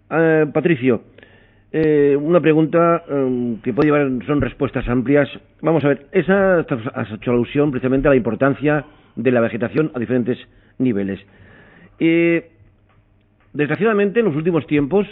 Patricio, una pregunta que puede llevar, son respuestas amplias. Vamos a ver, has hecho alusión precisamente a la importancia de la vegetación a diferentes niveles. Desgraciadamente, en los últimos tiempos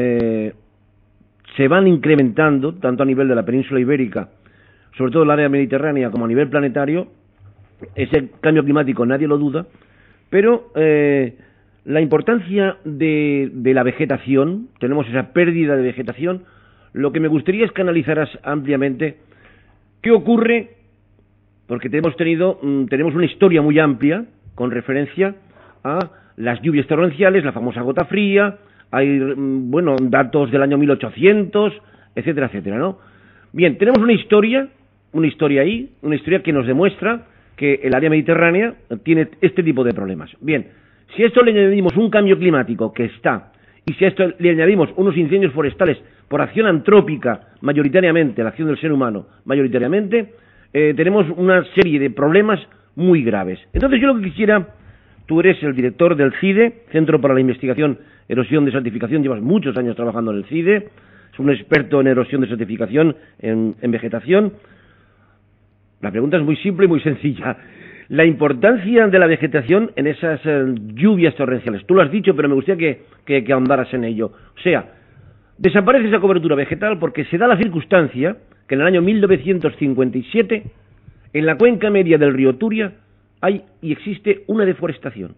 se van incrementando, tanto a nivel de la península ibérica, sobre todo el área mediterránea, como a nivel planetario, ese cambio climático nadie lo duda, pero la importancia de la vegetación, tenemos esa pérdida de vegetación, lo que me gustaría es que analizaras ampliamente qué ocurre, porque tenemos una historia muy amplia con referencia a las lluvias torrenciales, la famosa gota fría, hay, datos del año 1800, etcétera, etcétera, ¿no? Bien, tenemos una historia ahí, una historia que nos demuestra que el área mediterránea tiene este tipo de problemas. Bien, si a esto le añadimos un cambio climático que está, y si a esto le añadimos unos incendios forestales por acción antrópica mayoritariamente, la acción del ser humano mayoritariamente, tenemos una serie de problemas muy graves. Entonces yo lo que quisiera, tú eres el director del CIDE, Centro para la Investigación, Erosión, Desertificación, llevas muchos años trabajando en el CIDE, es un experto en erosión, desertificación, en vegetación. La pregunta es muy simple y muy sencilla. La importancia de la vegetación en esas lluvias torrenciales. Tú lo has dicho, pero me gustaría que ahondaras en ello. O sea, desaparece esa cobertura vegetal porque se da la circunstancia que en el año 1957, en la cuenca media del río Turia, hay y existe una deforestación.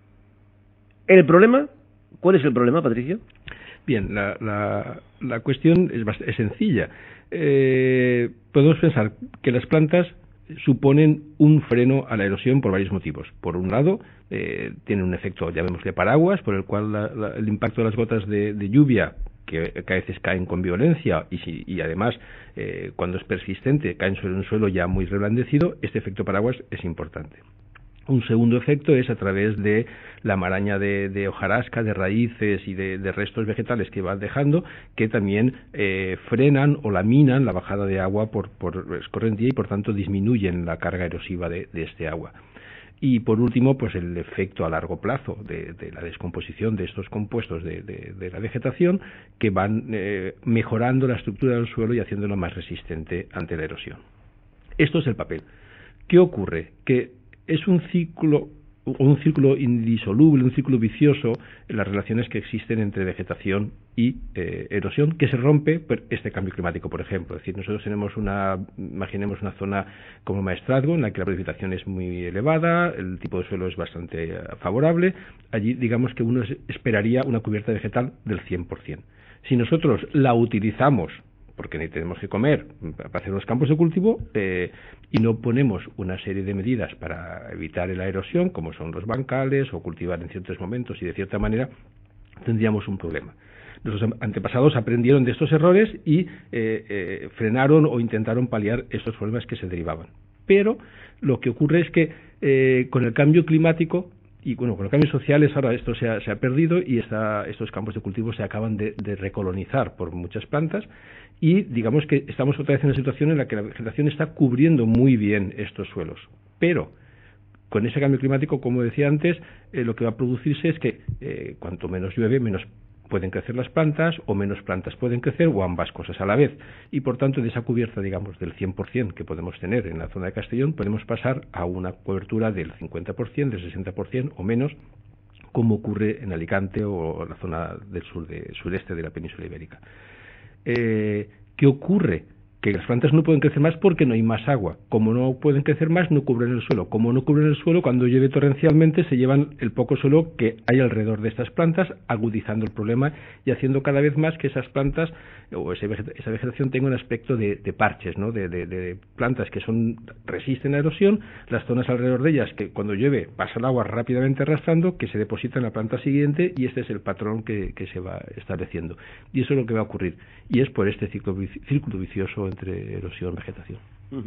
¿El problema? ¿Cuál es el problema, Patricio? Bien, la cuestión es sencilla. Podemos pensar que las plantas suponen un freno a la erosión por varios motivos. Por un lado, tienen un efecto, llamémosle paraguas, por el cual el impacto de las gotas de lluvia, que a veces caen con violencia y además cuando es persistente caen sobre un suelo ya muy reblandecido, este efecto paraguas es importante. Un segundo efecto es a través de la maraña de hojarasca, de raíces y de restos vegetales que van dejando, que también frenan o laminan la bajada de agua por escorrentía y por tanto disminuyen la carga erosiva de este agua. Y por último, pues el efecto a largo plazo de la descomposición de estos compuestos de la vegetación que van mejorando la estructura del suelo y haciéndolo más resistente ante la erosión. Esto es el papel. ¿Qué ocurre? Que es un círculo indisoluble, un círculo vicioso en las relaciones que existen entre vegetación y erosión, que se rompe por este cambio climático, por ejemplo. Es decir, nosotros imaginemos una zona como Maestrazgo, en la que la precipitación es muy elevada, el tipo de suelo es bastante favorable. Allí, digamos que uno esperaría una cubierta vegetal del 100%. Si nosotros la utilizamos porque ni tenemos que comer para hacer los campos de cultivo y no ponemos una serie de medidas para evitar la erosión, como son los bancales o cultivar en ciertos momentos y de cierta manera, tendríamos un problema. Nuestros antepasados aprendieron de estos errores y frenaron o intentaron paliar estos problemas que se derivaban. Pero lo que ocurre es que con el cambio climático y con los cambios sociales ahora esto se ha perdido y estos campos de cultivo se acaban de recolonizar por muchas plantas y digamos que estamos otra vez en una situación en la que la vegetación está cubriendo muy bien estos suelos. Pero con ese cambio climático, como decía antes, lo que va a producirse es que cuanto menos llueve, menos pueden crecer las plantas o menos plantas pueden crecer o ambas cosas a la vez. Y por tanto, de esa cubierta, digamos, del 100% que podemos tener en la zona de Castellón, podemos pasar a una cobertura del 50%, del 60% o menos, como ocurre en Alicante o en la zona del sureste de la península ibérica. ¿Qué ocurre? Que las plantas no pueden crecer más porque no hay más agua. Como no pueden crecer más, no cubren el suelo. Como no cubren el suelo, cuando llueve torrencialmente se llevan el poco suelo que hay alrededor de estas plantas, agudizando el problema y haciendo cada vez más que esas plantas o esa vegetación tenga un aspecto de parches, ¿no? de plantas que resisten la erosión, las zonas alrededor de ellas que cuando llueve pasa el agua rápidamente arrastrando, que se deposita en la planta siguiente y este es el patrón que se va estableciendo. Y eso es lo que va a ocurrir. Y es por este círculo vicioso entre erosión y vegetación.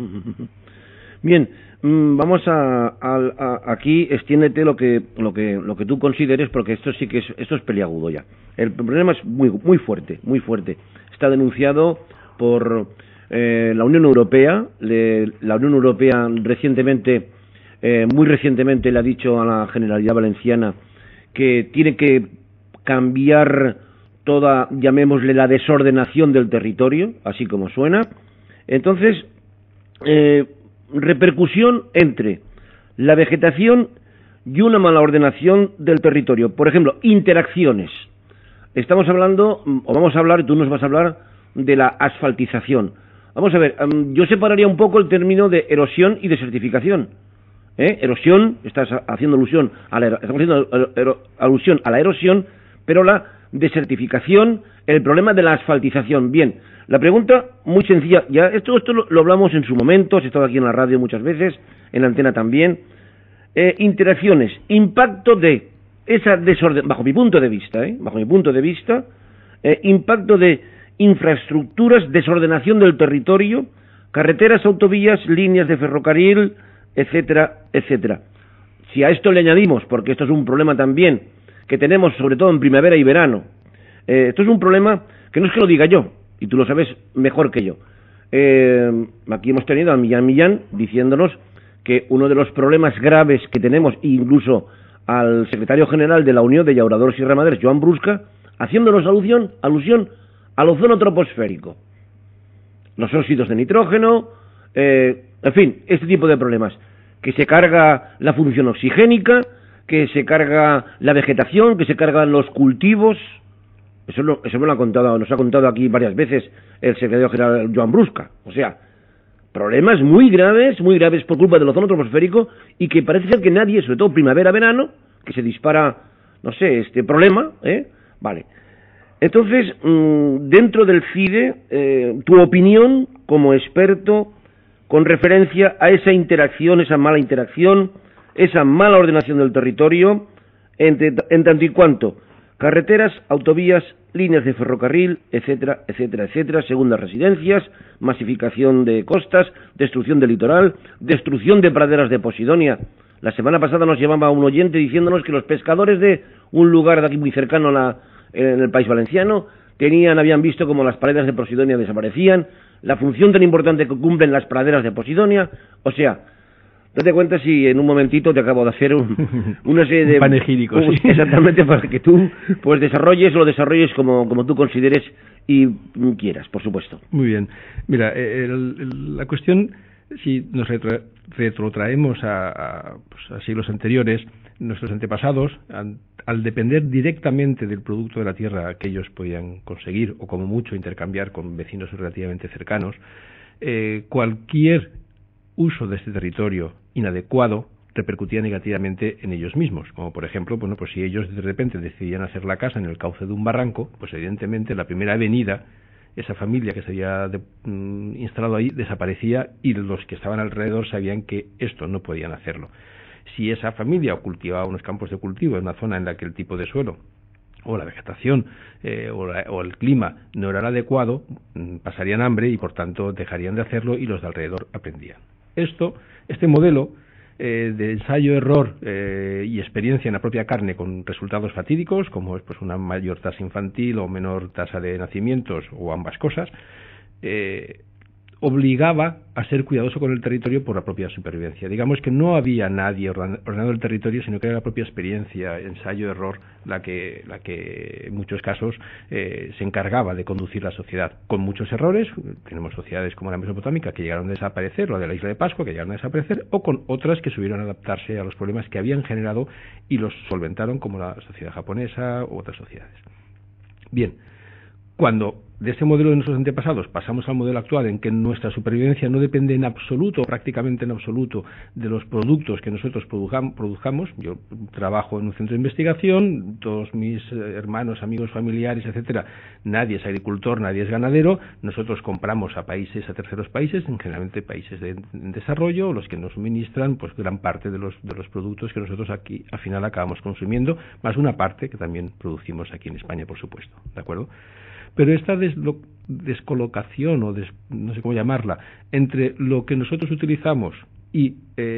Bien, vamos aquí extiéndete lo que tú consideres, porque esto sí que esto es peliagudo ya. El problema es muy fuerte, muy fuerte. Está denunciado por la Unión Europea. La Unión Europea recientemente, muy recientemente, le ha dicho a la Generalidad Valenciana que tiene que cambiar toda, llamémosle, la desordenación del territorio, así como suena. Entonces, repercusión entre la vegetación y una mala ordenación del territorio. Por ejemplo, interacciones. Estamos hablando, o vamos a hablar, tú nos vas a hablar de la asfaltización. Vamos a ver, yo separaría un poco el término de erosión y desertificación. Erosión, estás haciendo alusión a estamos haciendo alusión a la erosión, pero la desertificación, el problema de la asfaltización. Bien, la pregunta muy sencilla, ya esto lo hablamos en su momento, has estado aquí en la radio muchas veces, en la antena también. Interacciones, impacto de esa desorden, bajo mi punto de vista, impacto de infraestructuras, desordenación del territorio, carreteras, autovías, líneas de ferrocarril, etcétera, etcétera. Si a esto le añadimos, porque esto es un problema también que tenemos sobre todo en primavera y verano, esto es un problema que no es que lo diga yo, y tú lo sabes mejor que yo. Aquí hemos tenido a Millán diciéndonos que uno de los problemas graves que tenemos, incluso al secretario general de la Unión de Llauradores y Ramaderos, Joan Brusca, haciéndonos alusión al ozono troposférico, los óxidos de nitrógeno, en fin, este tipo de problemas, que se carga la función oxigénica, que se carga la vegetación, que se cargan los cultivos. Eso me lo ha contado, nos ha contado aquí varias veces el secretario general Joan Brusca. O sea, problemas muy graves por culpa del ozono troposférico, y que parece ser que nadie, sobre todo primavera-verano, que se dispara, no sé, este problema, vale. Entonces, dentro del CIDE, tu opinión como experto con referencia a esa interacción, esa mala interacción, esa mala ordenación del territorio, en tanto y cuanto carreteras, autovías, líneas de ferrocarril, etcétera, etcétera, etcétera, segundas residencias, masificación de costas, destrucción del litoral, destrucción de praderas de Posidonia. La semana pasada nos llamaba un oyente diciéndonos que los pescadores de un lugar de aquí muy cercano en el País Valenciano habían visto como las praderas de Posidonia desaparecían, la función tan importante que cumplen las praderas de Posidonia. O sea, date cuenta si en un momentito te acabo de hacer una serie de panegírico, sí. Exactamente, para que tú pues lo desarrolles como tú consideres y quieras, por supuesto. Muy bien. Mira, la cuestión, si nos retrotraemos a siglos anteriores, nuestros antepasados, al depender directamente del producto de la tierra que ellos podían conseguir, o como mucho intercambiar con vecinos relativamente cercanos, cualquier uso de este territorio inadecuado repercutía negativamente en ellos mismos, como por ejemplo, bueno, pues si ellos de repente decidían hacer la casa en el cauce de un barranco, pues evidentemente la primera avenida, esa familia que se había instalado ahí desaparecía, y los que estaban alrededor sabían que esto no podían hacerlo. Si esa familia cultivaba unos campos de cultivo en una zona en la que el tipo de suelo o la vegetación o el clima no era el adecuado, pasarían hambre y por tanto dejarían de hacerlo, y los de alrededor aprendían. Este modelo de ensayo-error y experiencia en la propia carne, con resultados fatídicos, como es pues una mayor tasa infantil o menor tasa de nacimientos, o ambas cosas, obligaba a ser cuidadoso con el territorio por la propia supervivencia. Digamos que no había nadie ordenando el territorio, sino que era la propia experiencia, ensayo-error, la que en muchos casos se encargaba de conducir la sociedad, con muchos errores. Tenemos sociedades como la mesopotámica que llegaron a desaparecer, la de la isla de Pascua que llegaron a desaparecer, o con otras que supieron adaptarse a los problemas que habían generado y los solventaron, como la sociedad japonesa u otras sociedades. Bien, cuando de este modelo de nuestros antepasados pasamos al modelo actual, en que nuestra supervivencia no depende en absoluto, prácticamente en absoluto, de los productos que nosotros produzcamos. Yo trabajo en un centro de investigación, todos mis hermanos, amigos, familiares, etcétera, nadie es agricultor, nadie es ganadero. Nosotros compramos a terceros países, generalmente países en desarrollo, los que nos suministran pues gran parte de los productos que nosotros aquí al final acabamos consumiendo, más una parte que también producimos aquí en España, por supuesto, ¿de acuerdo? Pero esta descolocación, o no sé cómo llamarla, entre lo que nosotros utilizamos y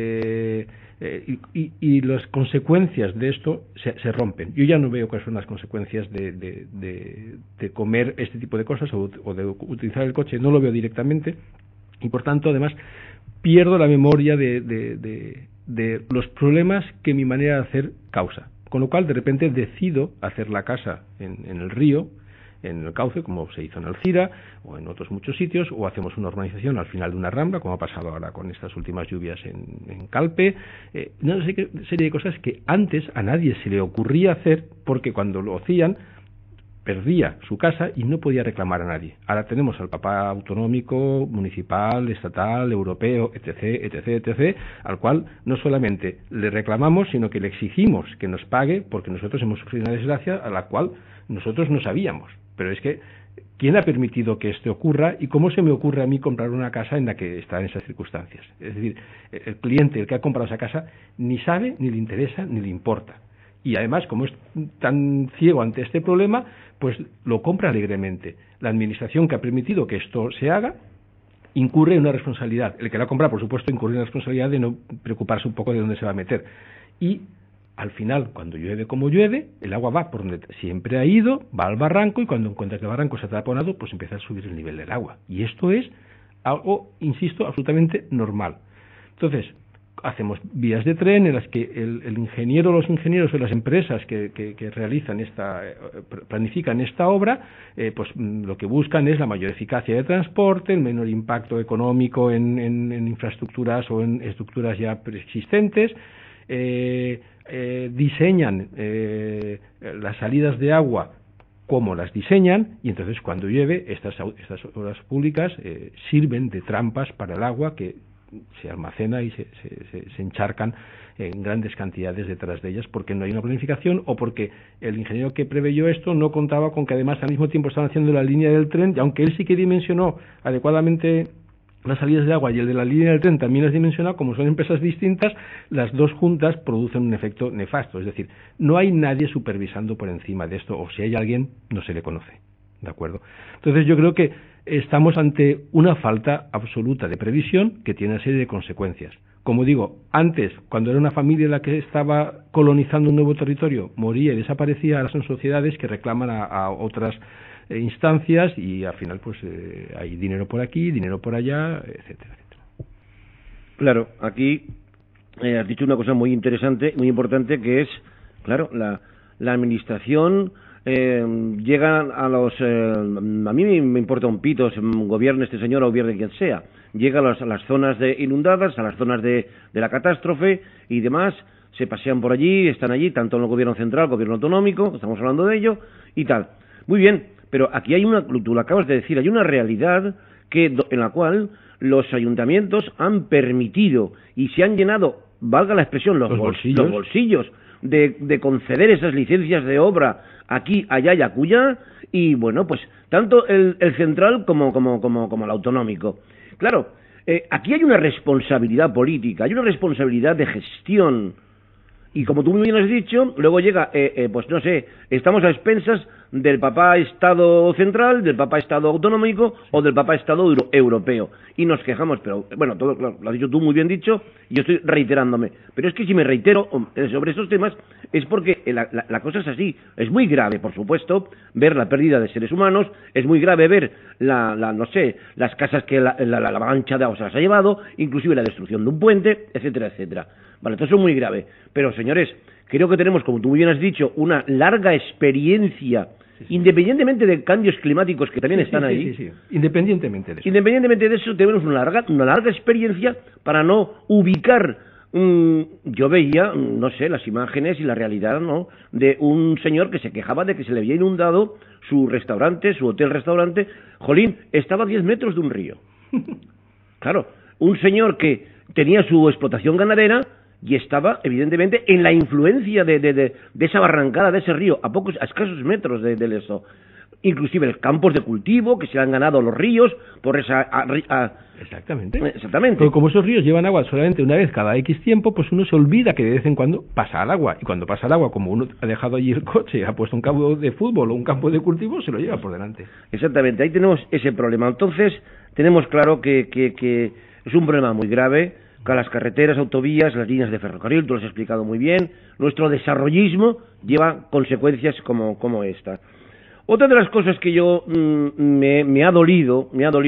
las consecuencias de esto se rompen. Yo ya no veo cuáles son las consecuencias de comer este tipo de cosas o de utilizar el coche, no lo veo directamente, y por tanto además pierdo la memoria de los problemas que mi manera de hacer causa. Con lo cual de repente decido hacer la casa en el río, en el cauce, como se hizo en Alcira o en otros muchos sitios, o hacemos una urbanización al final de una rambla, como ha pasado ahora con estas últimas lluvias en Calpe. Una serie de cosas que antes a nadie se le ocurría hacer, porque cuando lo hacían perdía su casa y no podía reclamar a nadie. Ahora tenemos al papá autonómico, municipal, estatal, europeo, etc., al cual no solamente le reclamamos, sino que le exigimos que nos pague, porque nosotros hemos sufrido una desgracia a la cual nosotros no sabíamos. Pero es que, ¿quién ha permitido que esto ocurra y cómo se me ocurre a mí comprar una casa en la que está en esas circunstancias? Es decir, el cliente, el que ha comprado esa casa, ni sabe, ni le interesa, ni le importa. Y además, como es tan ciego ante este problema, pues lo compra alegremente. La administración que ha permitido que esto se haga incurre en una responsabilidad. El que la compra, por supuesto, incurre en la responsabilidad de no preocuparse un poco de dónde se va a meter. Y al final, cuando llueve como llueve, el agua va por donde siempre ha ido, va al barranco, y cuando encuentra que el barranco se ha taponado, pues empieza a subir el nivel del agua. Y esto es algo, insisto, absolutamente normal. Entonces, hacemos vías de tren en las que el ingeniero, los ingenieros de las empresas que realizan planifican esta obra, pues lo que buscan es la mayor eficacia de transporte, el menor impacto económico en infraestructuras o en estructuras ya preexistentes, diseñan las salidas de agua como las diseñan, y entonces cuando llueve estas obras públicas sirven de trampas para el agua que se almacena y se encharcan en grandes cantidades detrás de ellas, porque no hay una planificación, o porque el ingeniero que preveyó esto no contaba con que además al mismo tiempo estaban haciendo la línea del tren, y aunque él sí que dimensionó adecuadamente las salidas de agua y el de la línea del tren también las dimensionó, como son empresas distintas, las dos juntas producen un efecto nefasto. Es decir, no hay nadie supervisando por encima de esto, o si hay alguien, no se le conoce. ¿De acuerdo? Entonces yo creo que estamos ante una falta absoluta de previsión que tiene una serie de consecuencias. Como digo, antes, cuando era una familia la que estaba colonizando un nuevo territorio, moría y desaparecía. Ahora son sociedades que reclaman a otras instancias, y al final pues hay dinero por aquí, dinero por allá, etcétera, etcétera. Claro, aquí has dicho una cosa muy interesante, muy importante, que es, claro, la administración llega a los a mí me importa un pito si gobierne este señor o gobierne quien sea, llega a las zonas inundadas, a las zonas de la catástrofe y demás, se pasean por allí, están allí, tanto en el gobierno central, gobierno autonómico, estamos hablando de ello y tal. Muy bien, pero aquí hay tú lo acabas de decir, hay una realidad en la cual los ayuntamientos han permitido y se han llenado, valga la expresión, los bolsillos de conceder esas licencias de obra aquí, allá y acullá, y bueno, pues tanto el central como el autonómico. Claro, aquí hay una responsabilidad política, hay una responsabilidad de gestión, y como tú muy bien has dicho, luego llega, pues no sé, estamos a expensas del papá Estado central, del papá Estado autonómico o del papá Estado europeo, y nos quejamos, pero bueno, todo claro, lo has dicho tú muy bien dicho, y yo estoy reiterándome, pero es que si me reitero sobre estos temas es porque la cosa es así, es muy grave, por supuesto, ver la pérdida de seres humanos, es muy grave ver no sé, las casas que la avalancha de agua se las ha llevado, inclusive la destrucción de un puente, etcétera, etcétera. Vale, entonces es muy grave, pero señores, creo que tenemos, como tú muy bien has dicho, una larga experiencia, independientemente de cambios climáticos que también están ahí. Sí. Independientemente de eso. Independientemente de eso, tenemos una larga experiencia para no ubicar. Yo veía, no sé, las imágenes y la realidad, ¿no?, de un señor que se quejaba de que se le había inundado su restaurante, su hotel-restaurante. Jolín, estaba a 10 metros de un río. Claro, un señor que tenía su explotación ganadera y estaba, evidentemente, en la influencia de esa barrancada, de ese río, a escasos metros de eso. Inclusive los campos de cultivo que se han ganado los ríos por esa... Exactamente. Pero como esos ríos llevan agua solamente una vez cada X tiempo, pues uno se olvida que de vez en cuando pasa el agua. Y cuando pasa el agua, como uno ha dejado allí el coche, ha puesto un campo de fútbol o un campo de cultivo, se lo lleva por delante. Exactamente, ahí tenemos ese problema. Entonces, tenemos claro que es un problema muy grave, que las carreteras, autovías, las líneas de ferrocarril, tú lo has explicado muy bien, nuestro desarrollismo lleva consecuencias como esta. Otra de las cosas que yo me ha dolido,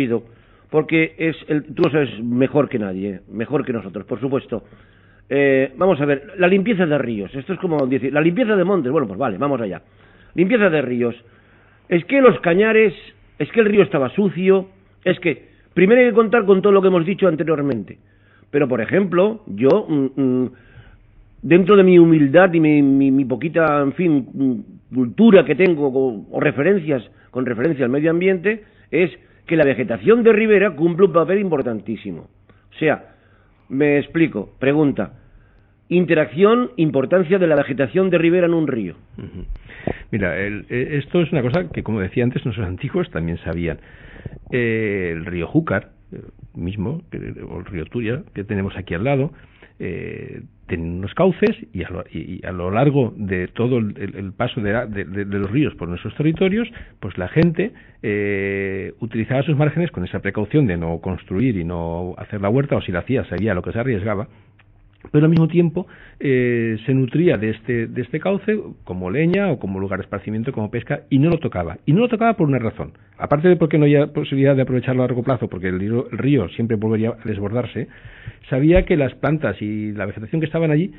porque tú lo sabes mejor que nadie, mejor que nosotros, por supuesto. Vamos a ver, la limpieza de ríos, esto es como decir, la limpieza de montes, bueno, pues vale, vamos allá. Limpieza de ríos. es que los cañares, es que el río estaba sucio, es que primero hay que contar con todo lo que hemos dicho anteriormente. Pero, por ejemplo, yo, dentro de mi humildad y mi poquita, en fin, cultura que tengo o referencias, con referencia al medio ambiente, es que la vegetación de ribera cumple un papel importantísimo. O sea, me explico, pregunta, interacción, importancia de la vegetación de ribera en un río. Uh-huh. Mira, esto es una cosa que, como decía antes, nuestros antiguos también sabían. El río Júcar, mismo, o el río Turia, que tenemos aquí al lado, tienen unos cauces y a lo largo de todo el paso de los ríos por nuestros territorios, pues la gente utilizaba sus márgenes con esa precaución de no construir y no hacer la huerta, o si la hacía sabía lo que se arriesgaba, pero al mismo tiempo se nutría de este cauce como leña o como lugar de esparcimiento, como pesca, y no lo tocaba. Y no lo tocaba por una razón. Aparte de porque no había posibilidad de aprovecharlo a largo plazo, porque el río siempre volvería a desbordarse, sabía que las plantas y la vegetación que estaban allí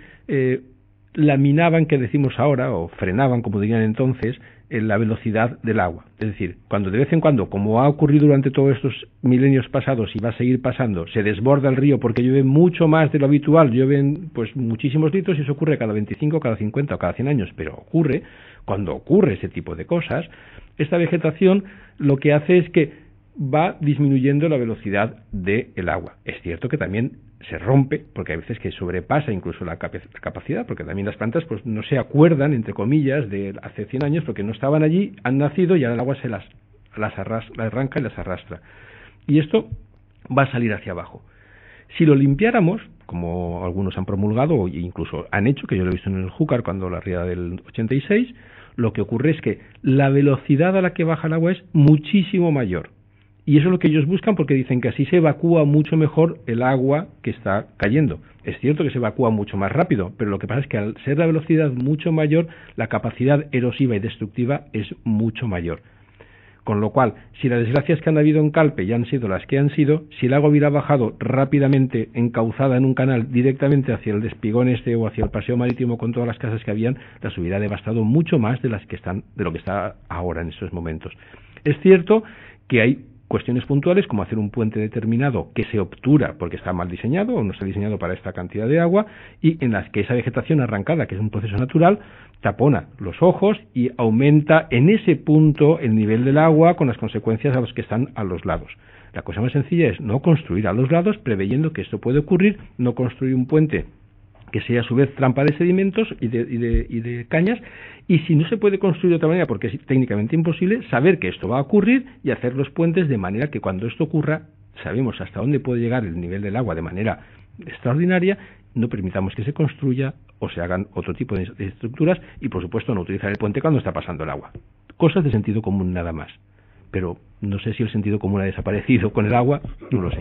laminaban, que decimos ahora, o frenaban, como dirían entonces, la velocidad del agua. Es decir, cuando de vez en cuando, como ha ocurrido durante todos estos milenios pasados y va a seguir pasando, se desborda el río porque llueve mucho más de lo habitual, llueven pues muchísimos litros, y eso ocurre cada 25, cada 50 o cada 100 años, pero ocurre, cuando ocurre ese tipo de cosas, esta vegetación lo que hace es que va disminuyendo la velocidad del agua. Es cierto que también se rompe, porque hay veces que sobrepasa incluso la capacidad, porque también las plantas pues no se acuerdan, entre comillas, de hace 100 años, porque no estaban allí, han nacido y ahora el agua se las arranca y las arrastra. Y esto va a salir hacia abajo. Si lo limpiáramos, como algunos han promulgado o incluso han hecho, que yo lo he visto en el Júcar cuando la riada del 86, lo que ocurre es que la velocidad a la que baja el agua es muchísimo mayor. Y eso es lo que ellos buscan, porque dicen que así se evacúa mucho mejor el agua que está cayendo. Es cierto que se evacúa mucho más rápido, pero lo que pasa es que al ser la velocidad mucho mayor, la capacidad erosiva y destructiva es mucho mayor. Con lo cual, si las desgracias que han habido en Calpe ya han sido las que han sido, si el agua hubiera bajado rápidamente encauzada en un canal directamente hacia el despigón o hacia el paseo marítimo con todas las casas que habían, las hubiera devastado mucho más de lo que está ahora en estos momentos. Es cierto que hay cuestiones puntuales, como hacer un puente determinado que se obtura porque está mal diseñado o no está diseñado para esta cantidad de agua, y en las que esa vegetación arrancada, que es un proceso natural, tapona los ojos y aumenta en ese punto el nivel del agua, con las consecuencias a los que están a los lados. La cosa más sencilla es no construir a los lados, preveyendo que esto puede ocurrir, no construir un puente que sea a su vez trampa de sedimentos y de cañas, y si no se puede construir de otra manera porque es técnicamente imposible, saber que esto va a ocurrir y hacer los puentes de manera que cuando esto ocurra sabemos hasta dónde puede llegar el nivel del agua de manera extraordinaria, no permitamos que se construya o se hagan otro tipo de estructuras, y por supuesto no utilizar el puente cuando está pasando el agua. Cosas de sentido común nada más, pero no sé si el sentido común ha desaparecido con el agua, no lo sé.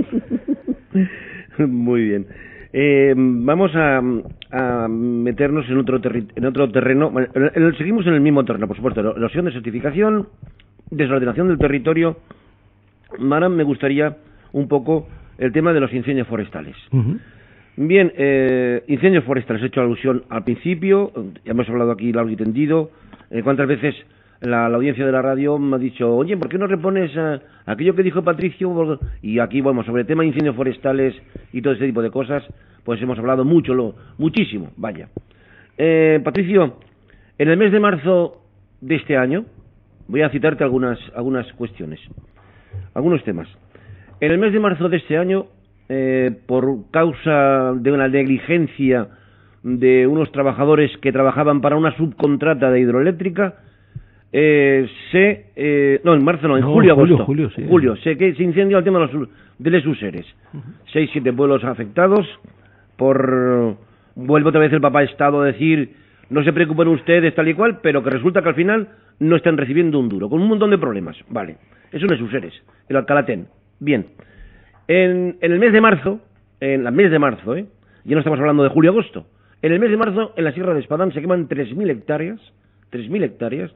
Muy bien. Vamos a meternos en otro terreno. Bueno, seguimos en el mismo terreno, por supuesto. Erosión, desertificación, desordenación del territorio. Ahora me gustaría un poco el tema de los incendios forestales. Uh-huh. Bien, incendios forestales, he hecho alusión al principio, ya hemos hablado aquí largo y tendido. ¿Cuántas veces la audiencia de la radio me ha dicho, oye, ¿por qué no repones aquello que dijo Patricio? Y aquí, bueno, sobre el tema de incendios forestales y todo ese tipo de cosas, pues hemos hablado muchísimo, vaya. Patricio, en el mes de marzo de este año, voy a citarte algunas cuestiones, algunos temas. En el mes de marzo de este año, por causa de una negligencia de unos trabajadores que trabajaban para una subcontrata de hidroeléctrica, en marzo no, en julio, que se incendió el tema de los useres. 6-7 pueblos afectados vuelve otra vez el papá Estado a decir, no se preocupen ustedes tal y cual, pero que resulta que al final no están recibiendo un duro, con un montón de problemas. Vale, eso no es useres, el Alcalatén. Bien, en el mes de marzo, ya no estamos hablando de julio-agosto, en el mes de marzo en la Sierra de Espadán se queman 3.000 hectáreas.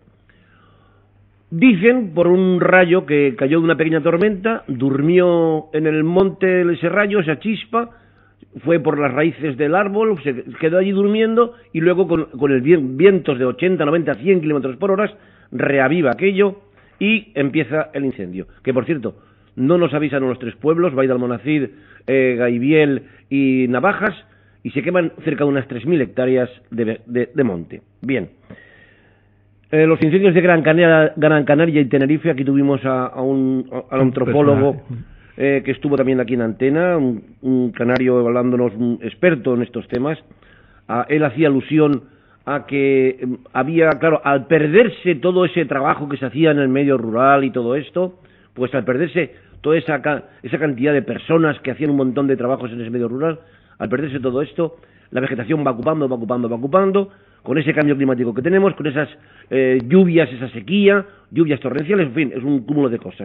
Dicen por un rayo que cayó de una pequeña tormenta, durmió en el monte ese rayo, esa chispa, fue por las raíces del árbol, se quedó allí durmiendo y luego con el vientos de 80, 90, 100 kilómetros por hora reaviva aquello y empieza el incendio. Que por cierto, no nos avisan los 3 pueblos, Baix d'Almonacid, Gaibiel y Navajas, y se queman cerca de unas 3.000 hectáreas de monte. Bien. Los incendios de Gran Canaria y Tenerife, aquí tuvimos al antropólogo que estuvo también aquí en Antena, un canario hablándonos, un experto en estos temas. Él hacía alusión a que había, claro, al perderse todo ese trabajo que se hacía en el medio rural y todo esto, pues al perderse toda esa cantidad de personas que hacían un montón de trabajos en ese medio rural, al perderse todo esto, la vegetación va ocupando, con ese cambio climático que tenemos, con esas lluvias, esa sequía, lluvias torrenciales, en fin, es un cúmulo de cosas.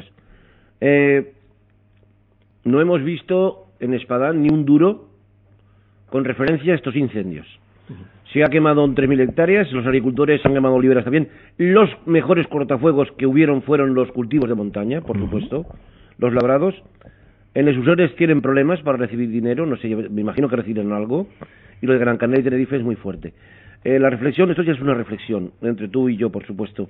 No hemos visto en Espadán ni un duro con referencia a estos incendios. Se ha quemado en 3.000 hectáreas, los agricultores han quemado oliveras también. Los mejores cortafuegos que hubieron fueron los cultivos de montaña, por supuesto, los labrados. En los usuarios tienen problemas para recibir dinero, no sé, me imagino que reciben algo. Y lo de Gran Canaria y Tenerife es muy fuerte. La reflexión, esto ya es una reflexión, entre tú y yo, por supuesto.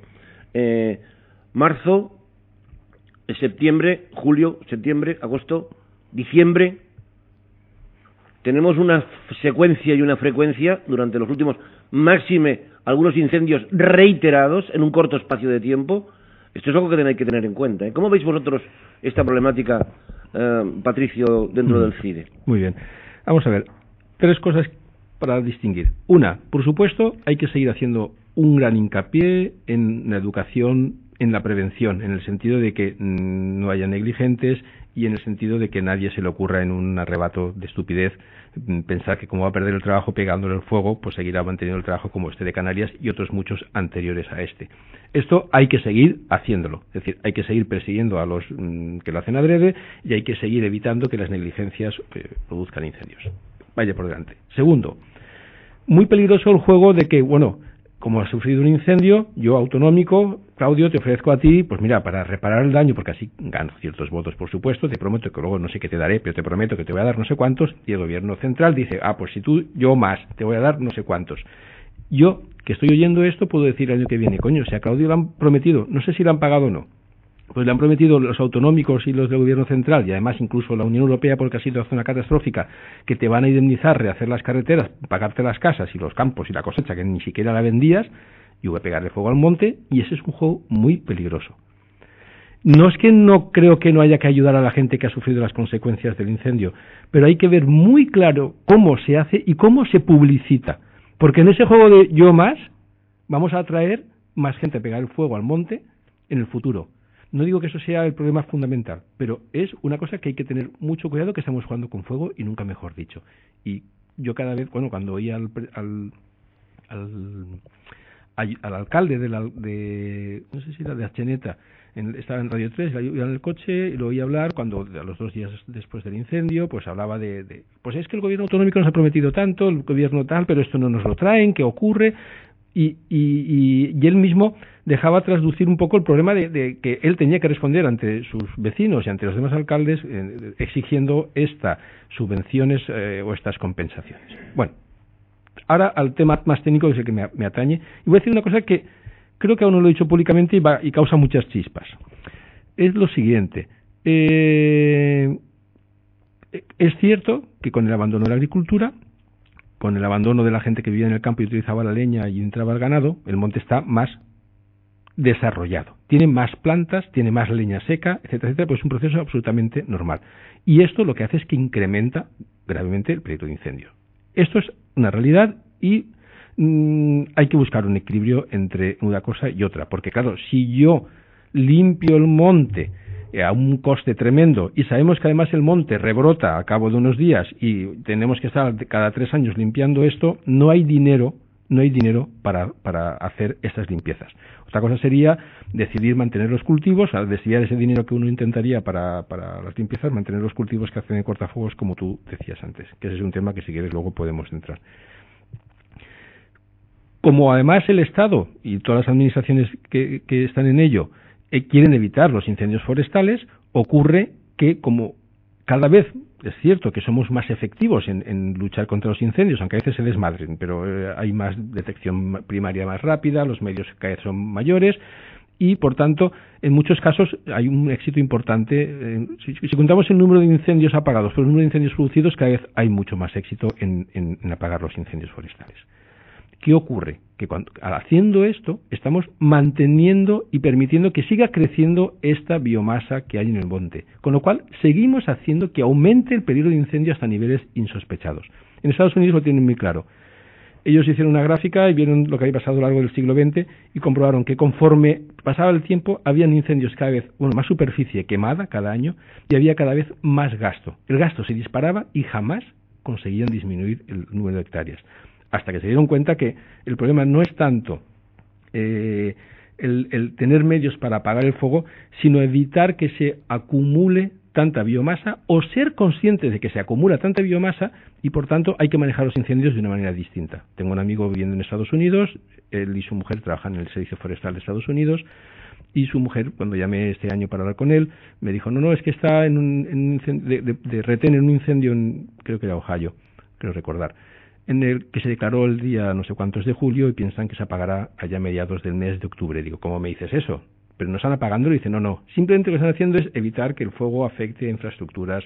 Marzo, septiembre, julio, septiembre, agosto, diciembre. Tenemos una secuencia y una frecuencia durante los últimos, máxime, algunos incendios reiterados en un corto espacio de tiempo. Esto es algo que tenéis que tener en cuenta. ¿Cómo veis vosotros esta problemática, Patricio, dentro del CIDE? Muy bien. Vamos a ver, 3 cosas para distinguir. Una, por supuesto, hay que seguir haciendo un gran hincapié en la educación, en la prevención, en el sentido de que no haya negligentes y en el sentido de que nadie se le ocurra en un arrebato de estupidez pensar que como va a perder el trabajo pegándole el fuego, pues seguirá manteniendo el trabajo como este de Canarias y otros muchos anteriores a este. Esto hay que seguir haciéndolo, es decir, hay que seguir persiguiendo a los que lo hacen adrede y hay que seguir evitando que las negligencias produzcan incendios. Vaya por delante. Segundo, muy peligroso el juego de que, bueno, como has sufrido un incendio, yo autonómico, Claudio, te ofrezco a ti, pues mira, para reparar el daño, porque así gano ciertos votos, por supuesto, te prometo que luego no sé qué te daré, pero te prometo que te voy a dar no sé cuántos, y el gobierno central dice, pues si tú, yo más, te voy a dar no sé cuántos. Yo, que estoy oyendo esto, puedo decir el año que viene, coño, si a Claudio le han prometido, no sé si le han pagado o no, pues le han prometido los autonómicos y los del gobierno central, y además incluso la Unión Europea, porque ha sido una zona catastrófica, que te van a indemnizar, rehacer las carreteras, pagarte las casas y los campos y la cosecha, que ni siquiera la vendías, y voy a pegarle fuego al monte, y ese es un juego muy peligroso. No es que no creo que no haya que ayudar a la gente que ha sufrido las consecuencias del incendio, pero hay que ver muy claro cómo se hace y cómo se publicita, porque en ese juego de yo más, vamos a atraer más gente a pegar el fuego al monte en el futuro. No digo que eso sea el problema fundamental, pero es una cosa que hay que tener mucho cuidado, que estamos jugando con fuego y nunca mejor dicho. Y yo cada vez, cuando oía al alcalde de no sé si era de Archeneta, estaba en Radio 3, iba en el coche y lo oía hablar cuando a los 2 días después del incendio, pues hablaba pues es que el gobierno autonómico nos ha prometido tanto, el gobierno tal, pero esto no nos lo traen, ¿qué ocurre? Y él mismo dejaba traslucir un poco el problema de que él tenía que responder ante sus vecinos y ante los demás alcaldes exigiendo estas subvenciones o estas compensaciones. Bueno, ahora al tema más técnico, que es el que me atañe, y voy a decir una cosa que creo que aún no lo he dicho públicamente y causa muchas chispas. Es lo siguiente. Es cierto que con el abandono de la agricultura, con el abandono de la gente que vivía en el campo y utilizaba la leña y entraba el ganado, el monte está más desarrollado. Tiene más plantas, tiene más leña seca, etcétera, etcétera, pues es un proceso absolutamente normal. Y esto lo que hace es que incrementa gravemente el peligro de incendio. Esto es una realidad y hay que buscar un equilibrio entre una cosa y otra, porque claro, si yo limpio el monte a un coste tremendo y sabemos que además el monte rebrota a cabo de unos días y tenemos que estar cada 3 años limpiando esto, no hay dinero para hacer estas limpiezas. Otra cosa sería decidir mantener los cultivos, desviar ese dinero que uno intentaría para las limpiezas, mantener los cultivos que hacen en cortafuegos, como tú decías antes, que ese es un tema que si quieres luego podemos entrar. Como además el Estado y todas las administraciones que están en ello quieren evitar los incendios forestales, ocurre que como Cada vez es cierto que somos más efectivos en luchar contra los incendios, aunque a veces se desmadren, pero hay más detección primaria más rápida, los medios cada vez son mayores y, por tanto, en muchos casos hay un éxito importante. Si contamos el número de incendios apagados por el número de incendios producidos, cada vez hay mucho más éxito en apagar los incendios forestales. ¿Qué ocurre? Que haciendo esto, estamos manteniendo y permitiendo que siga creciendo esta biomasa que hay en el monte, con lo cual seguimos haciendo que aumente el peligro de incendio hasta niveles insospechados. En Estados Unidos lo tienen muy claro. Ellos hicieron una gráfica y vieron lo que había pasado a lo largo del siglo XX y comprobaron que conforme pasaba el tiempo, habían incendios cada vez, más superficie quemada cada año y había cada vez más gasto. El gasto se disparaba y jamás conseguían disminuir el número de hectáreas. Hasta que se dieron cuenta que el problema no es tanto el tener medios para apagar el fuego, sino evitar que se acumule tanta biomasa o ser conscientes de que se acumula tanta biomasa y, por tanto, hay que manejar los incendios de una manera distinta. Tengo un amigo viviendo en Estados Unidos, él y su mujer trabajan en el Servicio Forestal de Estados Unidos, y su mujer, cuando llamé este año para hablar con él, me dijo, no, es que está en un retén en un incendio creo que era Ohio, creo recordar, en el que se declaró el día no sé cuántos de julio y piensan que se apagará allá a mediados del mes de octubre. Digo, ¿cómo me dices eso? Pero no están apagando. Y dice, no, simplemente lo que están haciendo es evitar que el fuego afecte a infraestructuras,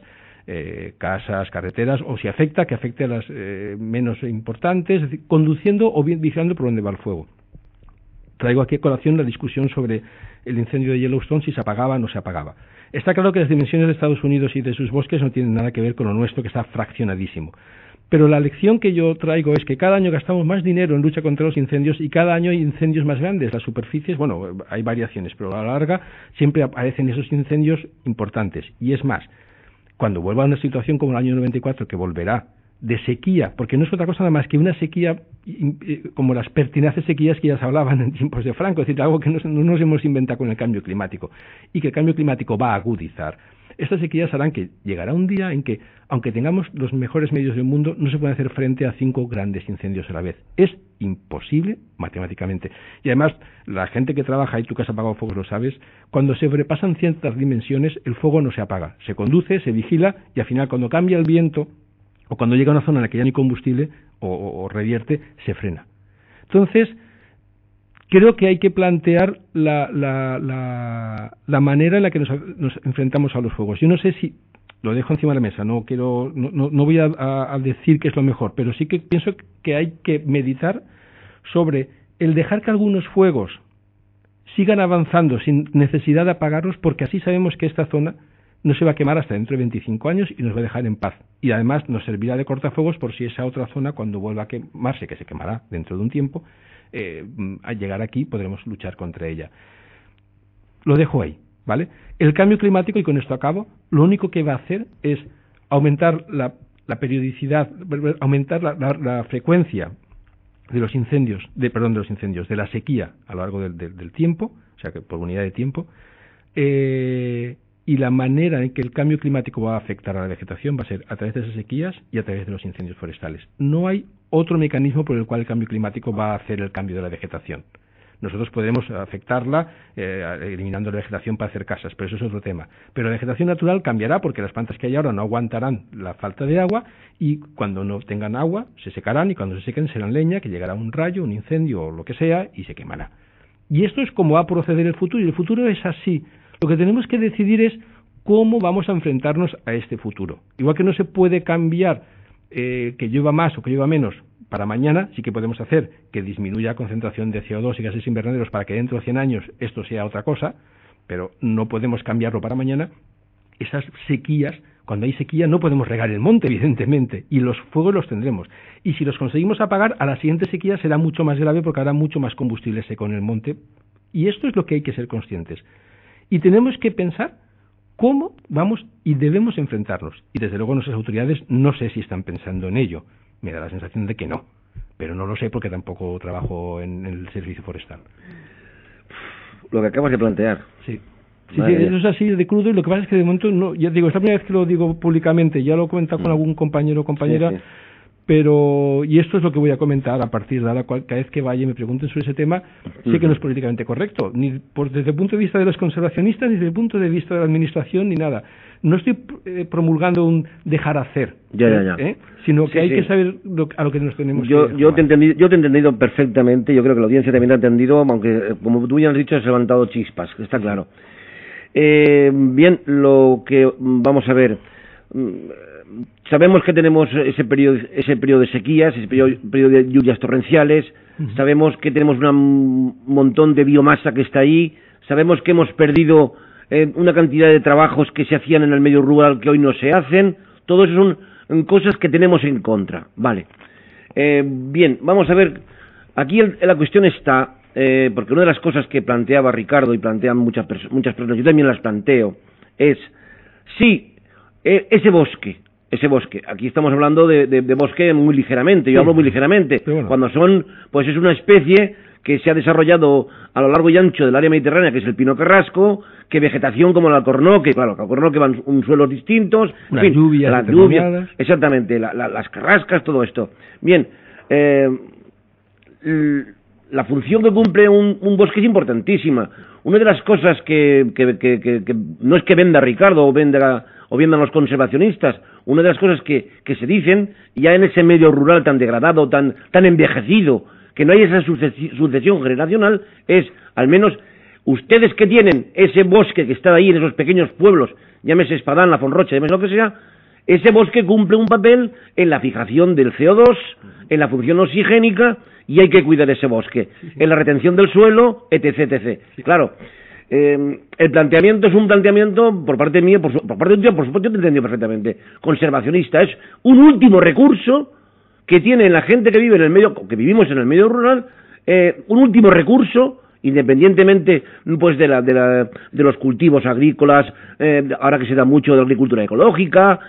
casas, carreteras, o si afecta, que afecte a las menos importantes, es decir, conduciendo o bien vigilando por dónde va el fuego. Traigo aquí a colación la discusión sobre el incendio de Yellowstone, si se apagaba o no se apagaba. Está claro que las dimensiones de Estados Unidos y de sus bosques no tienen nada que ver con lo nuestro, que está fraccionadísimo. Pero la lección que yo traigo es que cada año gastamos más dinero en lucha contra los incendios y cada año hay incendios más grandes. Las superficies, hay variaciones, pero a la larga siempre aparecen esos incendios importantes. Y es más, cuando vuelva a una situación como el año 94, que volverá de sequía, porque no es otra cosa nada más que una sequía como las pertinaces sequías que ya se hablaban en tiempos de Franco, es decir, algo que no nos hemos inventado con el cambio climático y que el cambio climático va a agudizar. Estas sequías harán que llegará un día en que, aunque tengamos los mejores medios del mundo, no se puede hacer frente a 5 grandes incendios a la vez. Es imposible matemáticamente. Y además, la gente que trabaja, y tú que has apagado fuegos lo sabes, cuando se sobrepasan ciertas dimensiones, el fuego no se apaga. Se conduce, se vigila, y al final, cuando cambia el viento, o cuando llega a una zona en la que ya no hay combustible, o revierte, se frena. Entonces, creo que hay que plantear la manera en la que nos enfrentamos a los fuegos. Yo no sé si, lo dejo encima de la mesa, no voy a decir que es lo mejor, pero sí que pienso que hay que meditar sobre el dejar que algunos fuegos sigan avanzando sin necesidad de apagarlos, porque así sabemos que esta zona no se va a quemar hasta dentro de 25 años y nos va a dejar en paz. Y además nos servirá de cortafuegos por si esa otra zona, cuando vuelva a quemarse, que se quemará dentro de un tiempo, al llegar aquí podremos luchar contra ella. Lo dejo ahí, ¿vale? El cambio climático, y con esto acabo, lo único que va a hacer es aumentar la periodicidad, aumentar la frecuencia de los incendios, de la sequía a lo largo del tiempo, o sea que por unidad de tiempo, y la manera en que el cambio climático va a afectar a la vegetación va a ser a través de esas sequías y a través de los incendios forestales. No hay otro mecanismo por el cual el cambio climático va a hacer el cambio de la vegetación. Nosotros podremos afectarla eliminando la vegetación para hacer casas, pero eso es otro tema. Pero la vegetación natural cambiará porque las plantas que hay ahora no aguantarán la falta de agua y cuando no tengan agua se secarán y cuando se sequen serán leña que llegará un rayo, un incendio o lo que sea y se quemará. Y esto es como va a proceder el futuro y el futuro es así. Lo que tenemos que decidir es cómo vamos a enfrentarnos a este futuro. Igual que no se puede cambiar que llueva más o que llueva menos para mañana, sí que podemos hacer que disminuya la concentración de CO2 y gases invernaderos para que dentro de 100 años esto sea otra cosa, pero no podemos cambiarlo para mañana. Esas sequías, cuando hay sequía no podemos regar el monte, evidentemente, y los fuegos los tendremos. Y si los conseguimos apagar, a la siguiente sequía será mucho más grave porque habrá mucho más combustible seco en el monte. Y esto es lo que hay que ser conscientes. Y tenemos que pensar cómo vamos y debemos enfrentarnos. Y desde luego nuestras autoridades no sé si están pensando en ello. Me da la sensación de que no. Pero no lo sé porque tampoco trabajo en el servicio forestal. Lo que acabas de plantear. Sí. Sí, eso es así de crudo y lo que pasa es que de momento no, ya digo, es la primera vez que lo digo públicamente, ya lo he comentado con algún compañero o compañera, sí. y esto es lo que voy a comentar a partir de ahora. Cada vez que vaya y me pregunten sobre ese tema, sé que no es políticamente correcto, ni desde el punto de vista de los conservacionistas, ni desde el punto de vista de la administración, ni nada. No estoy promulgando un dejar hacer, sino que hay que saber a lo que nos tenemos que jugar. Yo te he entendido perfectamente, yo creo que la audiencia también te ha entendido, aunque como tú ya has dicho, has levantado chispas, está claro. Bien, lo que vamos a ver, sabemos que tenemos ese periodo de sequías, ese periodo de lluvias torrenciales, sabemos que tenemos un montón de biomasa que está ahí, sabemos que hemos perdido una cantidad de trabajos que se hacían en el medio rural que hoy no se hacen. Todo eso son cosas que tenemos en contra, vale. Bien, vamos a ver, aquí la cuestión está, porque una de las cosas que planteaba Ricardo y plantean muchas personas, yo también las planteo, es sí, ese bosque, aquí estamos hablando de bosque muy ligeramente, yo hablo muy ligeramente, bueno, cuando pues es una especie que se ha desarrollado a lo largo y ancho del área mediterránea, que es el pino carrasco, que vegetación como el alcornoque, claro, el alcornoque van en suelos distintos, las lluvias, exactamente, las carrascas, todo esto. Bien, la función que cumple un bosque es importantísima. Una de las cosas que no es que venda Ricardo o vendan los conservacionistas, una de las cosas que se dicen ya en ese medio rural tan degradado, tan envejecido, que no hay esa sucesión generacional, es, al menos, ustedes que tienen ese bosque que está ahí en esos pequeños pueblos, llámese Espadán, La Fonrocha, llámese lo que sea, ese bosque cumple un papel en la fijación del CO2, en la función oxigénica, y hay que cuidar ese bosque, en la retención del suelo, etc, etc. Claro, el planteamiento es un planteamiento, por parte mía, por parte de un tío, por supuesto, yo te he entendido perfectamente, conservacionista, es un último recurso que tiene la gente que vive en el medio, que vivimos en el medio rural, un último recurso, independientemente pues de los cultivos agrícolas, ahora que se da mucho de la agricultura ecológica,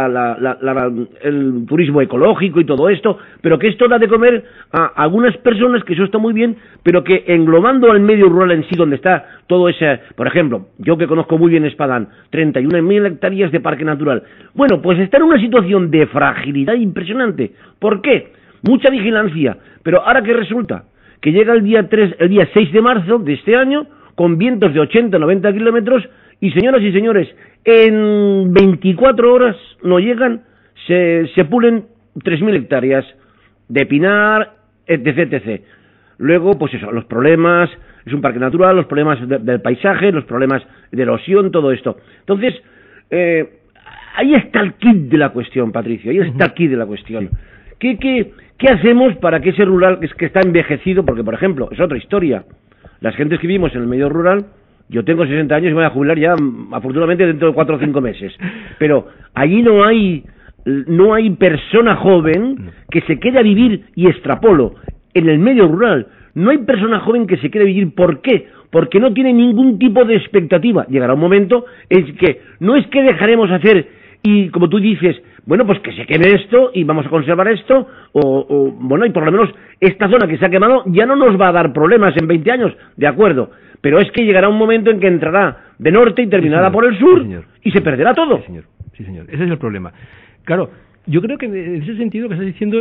el turismo ecológico y todo esto, pero que esto da de comer a algunas personas, que eso está muy bien, pero que englobando al medio rural en sí, donde está todo ese, por ejemplo, yo que conozco muy bien Espadán, 31.000 hectáreas de parque natural, bueno, pues está en una situación de fragilidad impresionante. ¿Por qué? Mucha vigilancia, pero ahora que resulta que llega el día 6 de marzo de este año, con vientos de 80-90 kilómetros, y señoras y señores, en 24 horas no llegan, se pulen 3.000 hectáreas de pinar, etc, etc. Luego, pues eso, los problemas, es un parque natural, los problemas del paisaje, los problemas de erosión, todo esto. Entonces, ahí está el kit de la cuestión, Patricio, ahí está el kit de la cuestión. ¿Qué hacemos para que ese rural que está envejecido? Porque, por ejemplo, es otra historia. Las gentes que vivimos en el medio rural, yo tengo 60 años y me voy a jubilar ya, afortunadamente, dentro de 4 o 5 meses. Pero allí no hay persona joven que se quede a vivir, y extrapolo, en el medio rural. No hay persona joven que se quede a vivir. ¿Por qué? Porque no tiene ningún tipo de expectativa. Llegará un momento en que no es que dejaremos hacer, y como tú dices, bueno, pues que se queme esto y vamos a conservar esto, bueno, y por lo menos esta zona que se ha quemado ya no nos va a dar problemas en 20 años, de acuerdo, pero es que llegará un momento en que entrará de norte y terminará por el sur, y se perderá todo. Sí, señor, ese es el problema. Claro, yo creo que en ese sentido lo que estás diciendo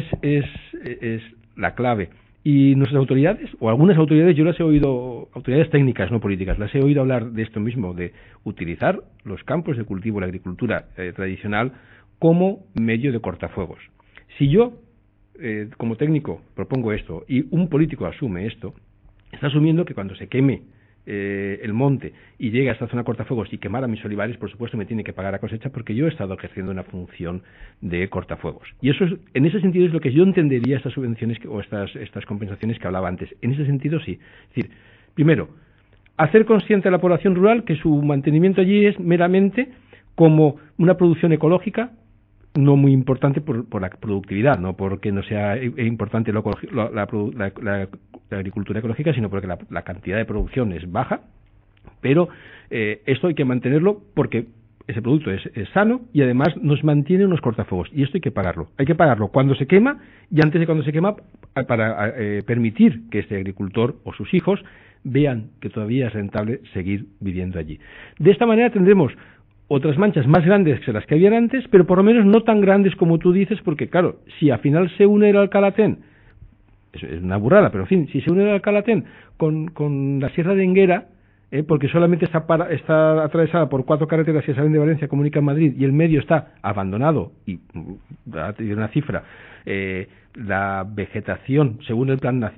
es la clave. Y nuestras autoridades, o algunas autoridades, yo las he oído, autoridades técnicas, no políticas, las he oído hablar de esto mismo, de utilizar los campos de cultivo, la agricultura tradicional, como medio de cortafuegos. Si yo, como técnico, propongo esto, y un político asume esto, está asumiendo que cuando se queme el monte y llegue a esta zona cortafuegos y quemar a mis olivares, por supuesto me tiene que pagar a cosecha, porque yo he estado ejerciendo una función de cortafuegos. Y eso en ese sentido es lo que yo entendería estas subvenciones o estas compensaciones que hablaba antes. En ese sentido sí. Es decir, primero, hacer consciente a la población rural que su mantenimiento allí es meramente como una producción ecológica, no muy importante por la productividad, no porque no sea importante la agricultura ecológica, sino porque la cantidad de producción es baja, pero esto hay que mantenerlo porque ese producto es sano y además nos mantiene unos cortafuegos, y esto hay que pagarlo. Hay que pagarlo cuando se quema y antes de cuando se quema, para permitir que este agricultor o sus hijos vean que todavía es rentable seguir viviendo allí. De esta manera tendremos otras manchas más grandes que las que habían antes, pero por lo menos no tan grandes como tú dices, porque claro, si al final se une el Alcalatén, es una burrada, pero en fin, si se une el Alcalatén con la Sierra de Enguera, porque solamente está atravesada por 4 carreteras que salen de Valencia, comunican Madrid, y el medio está abandonado, y una cifra, la vegetación, según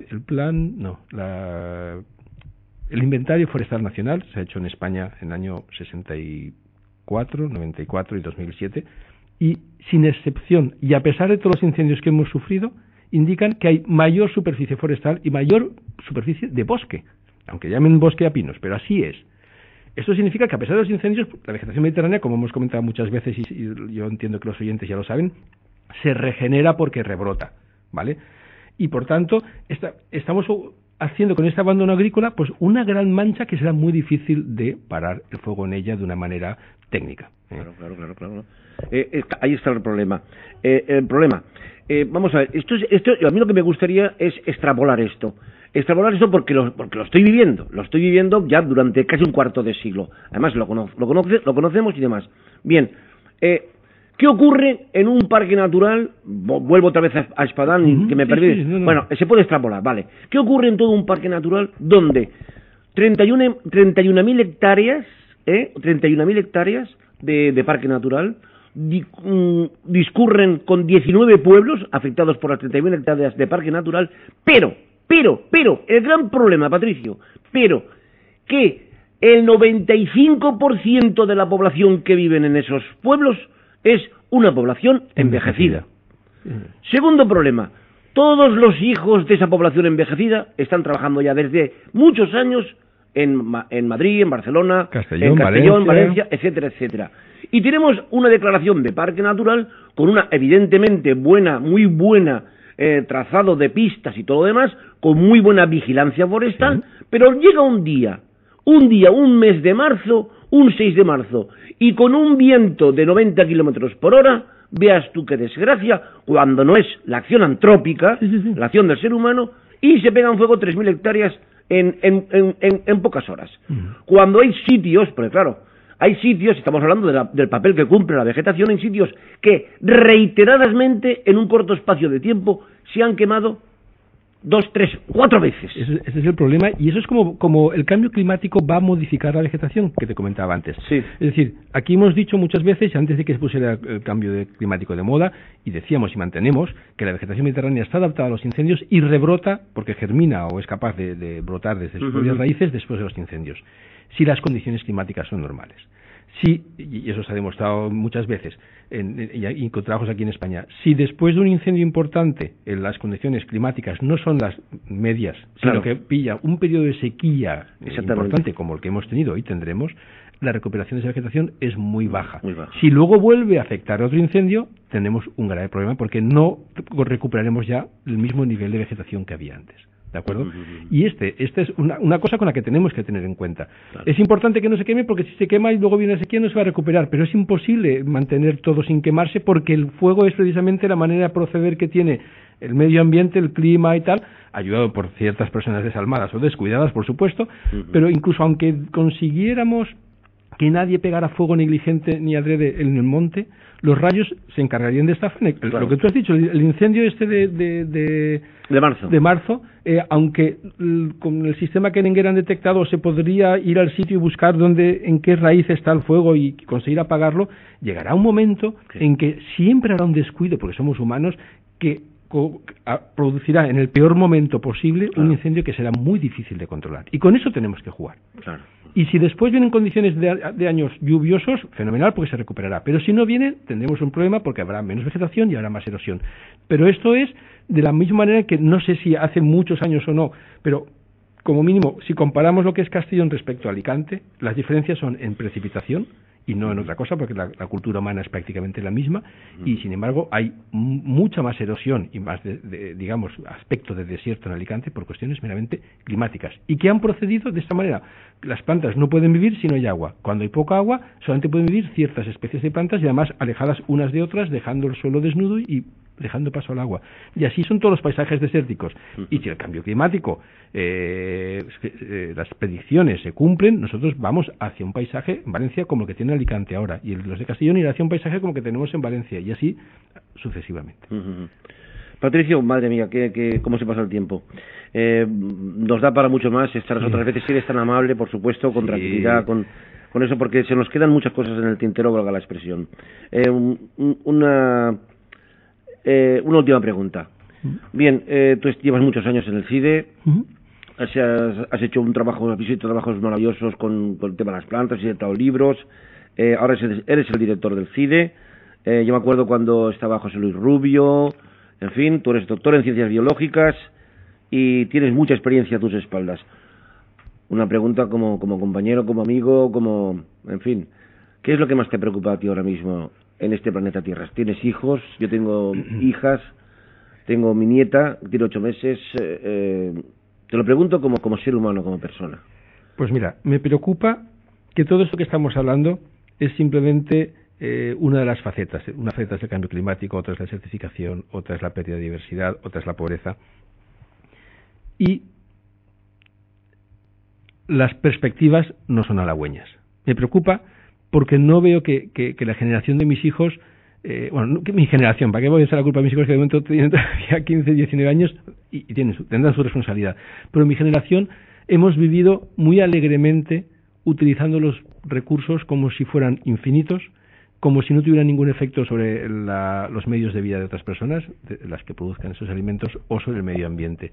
el inventario forestal nacional, se ha hecho en España en el año 64, 94 y 2007, y sin excepción, y a pesar de todos los incendios que hemos sufrido, indican que hay mayor superficie forestal y mayor superficie de bosque, aunque llamen bosque a pinos, pero así es. Esto significa que a pesar de los incendios, la vegetación mediterránea, como hemos comentado muchas veces, y yo entiendo que los oyentes ya lo saben, se regenera porque rebrota, ¿vale? Y por tanto, estamos haciendo con este abandono agrícola pues una gran mancha que será muy difícil de parar el fuego en ella de una manera técnica. Claro. Ahí está el problema. Vamos a ver, esto a mí lo que me gustaría es extrapolar esto porque lo estoy viviendo ya durante casi un cuarto de siglo. Además lo conocemos y demás. Bien, ¿qué ocurre en un parque natural? Vuelvo otra vez a Espadán, que me perdí. No. Bueno, se puede extrapolar, vale. ¿Qué ocurre en todo un parque natural donde 31.000 hectáreas, 31.000 hectáreas de parque natural discurren con 19 pueblos afectados por las 31.000 hectáreas de parque natural, pero, el gran problema, Patricio, que el 95% de la población que viven en esos pueblos es una población envejecida. Segundo problema, todos los hijos de esa población envejecida están trabajando ya desde muchos años en Madrid, en Barcelona, en Castellón, Valencia, etcétera. Y tenemos una declaración de parque natural con una evidentemente muy buena trazado de pistas y todo lo demás, con muy buena vigilancia forestal, pero llega un mes de marzo, un 6 de marzo, y con un viento de 90 kilómetros por hora, veas tú qué desgracia, cuando no es la acción antrópica, la acción del ser humano, y se pegan fuego 3.000 hectáreas en pocas horas. Cuando hay sitios, porque claro, estamos hablando del papel que cumple la vegetación, en sitios que reiteradamente en un corto espacio de tiempo se han quemado 2, 3, 4 veces. Ese es el problema, y eso es como el cambio climático va a modificar la vegetación que te comentaba antes. Sí. Es decir, aquí hemos dicho muchas veces, antes de que se pusiera el cambio climático de moda, y decíamos y mantenemos que la vegetación mediterránea está adaptada a los incendios y rebrota porque germina o es capaz de brotar desde sus propias raíces después de los incendios, si las condiciones climáticas son normales. Sí, y eso se ha demostrado muchas veces y con trabajos aquí en España, si después de un incendio importante las condiciones climáticas no son las medias, sino que pilla un periodo de sequía importante como el que hemos tenido y tendremos, la recuperación de esa vegetación es muy baja. Si luego vuelve a afectar otro incendio, tendremos un grave problema porque no recuperaremos ya el mismo nivel de vegetación que había antes. ¿De acuerdo? Y esta es una cosa con la que tenemos que tener en cuenta. Claro. Es importante que no se queme porque si se quema y luego viene la sequía no se va a recuperar, pero es imposible mantener todo sin quemarse porque el fuego es precisamente la manera de proceder que tiene el medio ambiente, el clima y tal, ayudado por ciertas personas desalmadas o descuidadas, por supuesto, pero incluso aunque consiguiéramos que nadie pegara fuego negligente ni adrede en el monte, los rayos se encargarían de esta faena. Claro. Lo que tú has dicho, el incendio de marzo, aunque con el sistema que en Enguera han detectado se podría ir al sitio y buscar en qué raíz está el fuego y conseguir apagarlo, llegará un momento en que siempre habrá un descuido, porque somos humanos, que producirá en el peor momento posible un incendio que será muy difícil de controlar. Y con eso tenemos que jugar. Claro. Y si después vienen condiciones de años lluviosos, fenomenal, porque se recuperará. Pero si no vienen, tendremos un problema porque habrá menos vegetación y habrá más erosión. Pero esto es de la misma manera que no sé si hace muchos años o no, pero como mínimo, si comparamos lo que es Castellón respecto a Alicante, las diferencias son en precipitación y no en otra cosa, porque la cultura humana es prácticamente la misma, y sin embargo hay mucha más erosión y más, digamos, aspecto de desierto en Alicante por cuestiones meramente climáticas, y que han procedido de esta manera. Las plantas no pueden vivir si no hay agua. Cuando hay poca agua, solamente pueden vivir ciertas especies de plantas, y además alejadas unas de otras, dejando el suelo desnudo y dejando paso al agua. Y así son todos los paisajes desérticos. Y si el cambio climático, las predicciones se cumplen, nosotros vamos hacia un paisaje en Valencia como el que tiene Alicante ahora, y los de Castellón irán hacia un paisaje como el que tenemos en Valencia, y así sucesivamente. Patricio, madre mía, cómo se pasa el tiempo. Nos da para mucho más estas otras veces. Si eres tan amable, por supuesto, con tranquilidad, con eso, porque se nos quedan muchas cosas en el tintero, valga la expresión. Una última pregunta. Bien, tú llevas muchos años en el CIDE, has hecho has visto trabajos maravillosos con el tema de las plantas, has editado libros, ahora eres el director del CIDE. Yo me acuerdo cuando estaba José Luis Rubio. En fin, tú eres doctor en ciencias biológicas y tienes mucha experiencia a tus espaldas. Una pregunta como compañero, como amigo, en fin, ¿qué es lo que más te preocupa a ti ahora mismo en este planeta Tierra? ¿Tienes hijos? Yo tengo hijas, tengo mi nieta, que tiene 8 meses. Te lo pregunto como ser humano, como persona. Pues mira, me preocupa que todo esto que estamos hablando es simplemente una de las facetas. Una faceta es el cambio climático, otra es la desertificación, otra es la pérdida de diversidad, otra es la pobreza. Y las perspectivas no son halagüeñas. Me preocupa porque no veo que la generación de mis hijos, que mi generación, ¿para qué voy a echar la culpa a mis hijos que de momento tienen todavía 15, 19 años y tendrán su responsabilidad? Pero mi generación hemos vivido muy alegremente utilizando los recursos como si fueran infinitos, como si no tuvieran ningún efecto sobre los medios de vida de otras personas, de las que produzcan esos alimentos, o sobre el medio ambiente.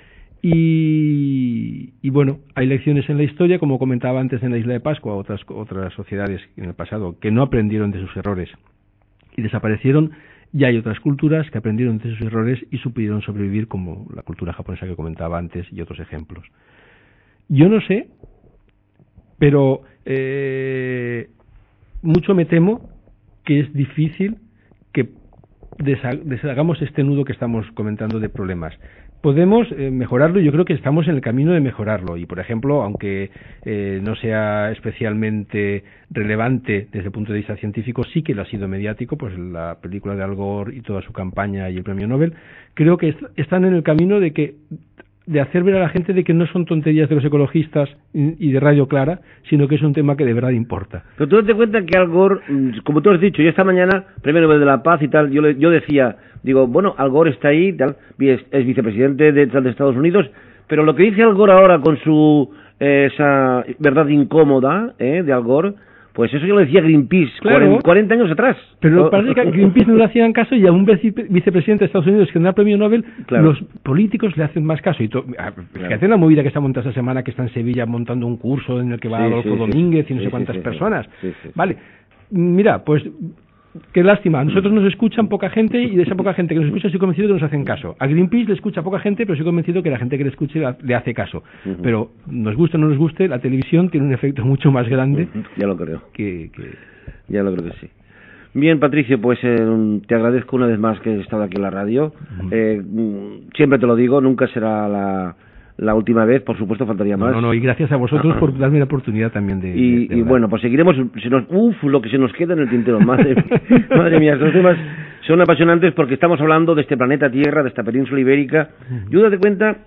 Y bueno, hay lecciones en la historia, como comentaba antes en la Isla de Pascua, otras sociedades en el pasado que no aprendieron de sus errores y desaparecieron, y hay otras culturas que aprendieron de sus errores y supieron sobrevivir, como la cultura japonesa que comentaba antes y otros ejemplos. Yo no sé, pero mucho me temo que es difícil que deshagamos este nudo que estamos comentando de problemas. Podemos mejorarlo, y yo creo que estamos en el camino de mejorarlo, y por ejemplo, aunque no sea especialmente relevante desde el punto de vista científico, sí que lo ha sido mediático, pues la película de Al Gore y toda su campaña y el premio Nobel, creo que están en el camino de hacer ver a la gente de que no son tonterías de los ecologistas y de Radio Clara, sino que es un tema que de verdad importa. Pero tú te cuenta que Al Gore, como tú has dicho, yo esta mañana, Premio Nobel de la Paz y tal, yo decía, bueno, Al Gore está ahí, tal, es vicepresidente de Estados Unidos, pero lo que dice Al Gore ahora con su esa verdad incómoda de Al Gore, pues eso yo lo decía Greenpeace, claro, 40 años atrás. Pero parece que a Greenpeace no le hacían caso, y a un vicepresidente de Estados Unidos que da premio Nobel, claro, los políticos le hacen más caso. Fíjate la movida que está montada esta semana, que está en Sevilla montando un curso en el que va Adolfo Domínguez y no sé cuántas personas. Vale, mira, pues qué lástima. A nosotros nos escuchan poca gente, y de esa poca gente que nos escucha estoy convencido que nos hacen caso. A Greenpeace le escucha poca gente, pero estoy convencido que la gente que le escuche le hace caso. Pero nos guste o no nos guste, la televisión tiene un efecto mucho más grande. Ya lo creo. Ya lo creo que sí. Bien, Patricio, pues te agradezco una vez más que has estado aquí en la radio. Siempre te lo digo, nunca será la última vez, por supuesto, faltaría más. No, y gracias a vosotros por darme la oportunidad también de y bueno, pues seguiremos, lo que se nos queda en el tintero, madre mía, estos temas son apasionantes porque estamos hablando de este planeta Tierra, de esta península ibérica. Yo date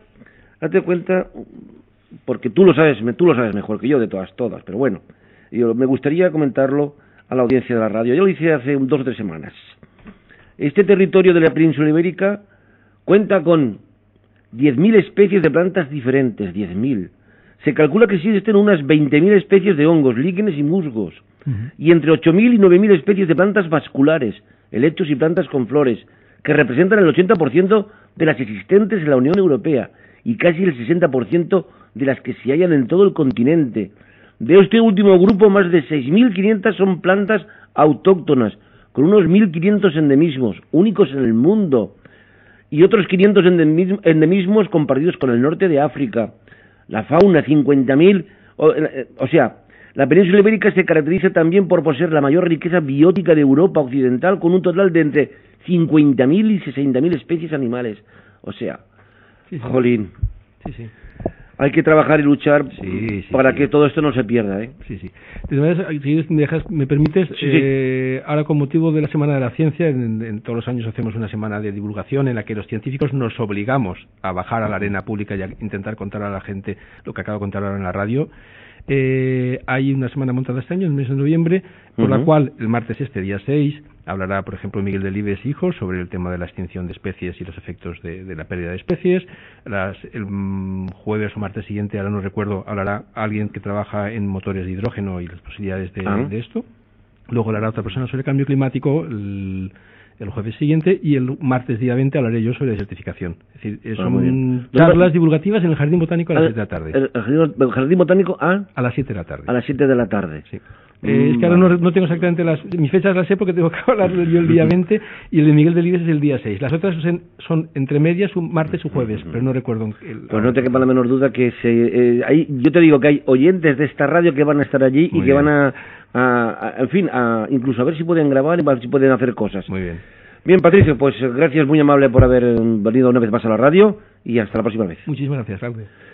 cuenta, porque tú lo sabes mejor que yo de todas, pero bueno, me gustaría comentarlo a la audiencia de la radio. Yo lo hice hace 2 o 3 semanas. Este territorio de la península ibérica cuenta con 10.000 especies de plantas diferentes, 10.000. Se calcula que existen unas 20.000 especies de hongos, líquenes y musgos, y entre 8.000 y 9.000 especies de plantas vasculares, helechos y plantas con flores, que representan el 80% de las existentes en la Unión Europea y casi el 60% de las que se hallan en todo el continente. De este último grupo, más de 6.500 son plantas autóctonas, con unos 1.500 endemismos, únicos en el mundo, y otros 500 endemismos compartidos con el norte de África. La fauna, 50.000... O sea, la península ibérica se caracteriza también por poseer la mayor riqueza biótica de Europa occidental, con un total de entre 50.000 y 60.000 especies animales. O sea, jolín. Sí. hay que trabajar y luchar para que todo esto no se pierda, ¿eh? Sí, sí. De todas maneras, si me permites, ahora con motivo de la Semana de la Ciencia, en todos los años hacemos una semana de divulgación en la que los científicos nos obligamos a bajar a la arena pública y a intentar contar a la gente lo que acabo de contar ahora en la radio. Hay una semana montada este año, en el mes de noviembre, por la cual el martes día 6, hablará, por ejemplo, Miguel Delibes Hijo sobre el tema de la extinción de especies y los efectos de la pérdida de especies. El jueves o martes siguiente, ahora no recuerdo, hablará alguien que trabaja en motores de hidrógeno y las posibilidades de esto. Luego hablará otra persona sobre el cambio climático el jueves siguiente, y el martes día 20 hablaré yo sobre desertificación. Es decir, son charlas divulgativas en el Jardín Botánico a las 7 de la tarde. ¿El Jardín Botánico a las 7 de la tarde. A las 7 de la tarde. Sí. Es que ahora no tengo exactamente mis fechas, las sé porque tengo que hablar yo el día 20 y el de Miguel Delibes es el día 6. Las otras son entre medias, un martes o jueves, pero no recuerdo. Pues no te quepa la menor duda que yo te digo que hay oyentes de esta radio que van a estar allí y que van en fin, incluso a ver si pueden grabar y a ver si pueden hacer cosas. Muy bien. Bien, Patricio, pues gracias, muy amable por haber venido una vez más a la radio y hasta la próxima vez. Muchísimas gracias, Raúl.